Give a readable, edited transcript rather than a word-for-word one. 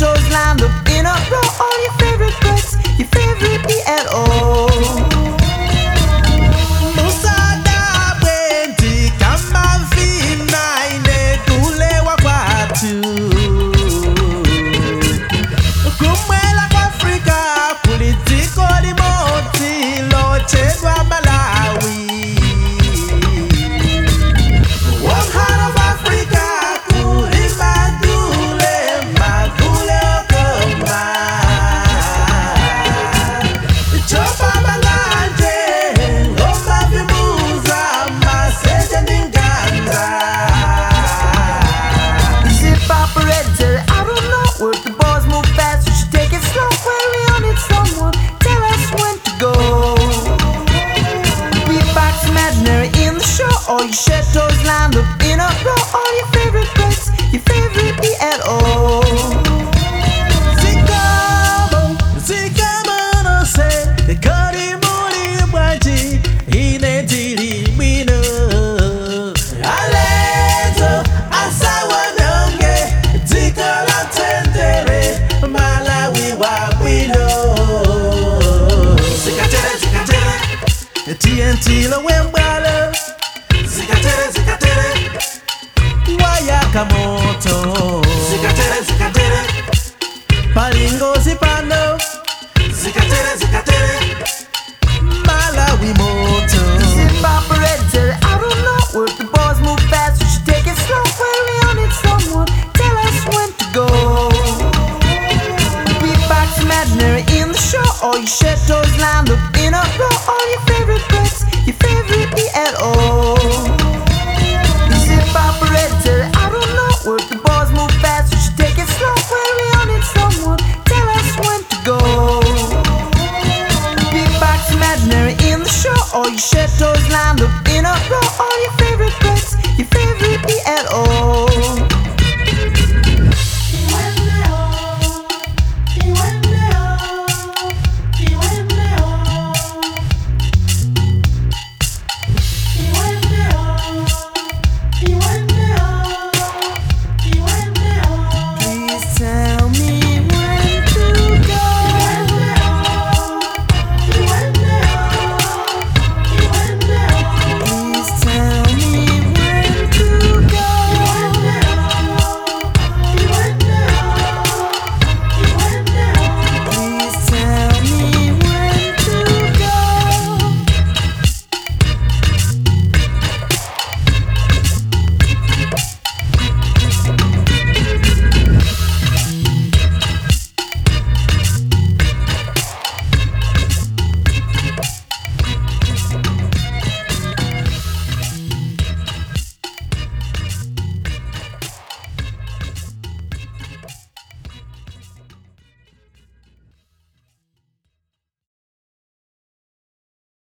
toes lined up in a row. All your favorite breads, your favorite E-L-O. Musada bwenti kama vina inedulewa kwatu. Kumwela kwa Afrika politiko limoti lochedwa Malawi. All your shed toes lined up in a row. All your favorite breads, your favorite E-L-O. Zikamo, zikamo no se kari muri mwaji inedili mwino. Alezo asawa nonge zikola tendere Malawi wa mwino. Zikatere, zikatere TNT lo wembalo. Zikatere, zikatere Wayakamoto. Zikatere, zikatere Palingo zipano. Zikatere, zikatere Malawi moto. Zip operator, I don't know. Work the boys move fast, we should take it slow. Well, we all need someone, tell us when to go. Beatbox imaginary in the show. All your shed toes lined up in a row. All your favorite breads, your favorite E-L-O. Zip operator.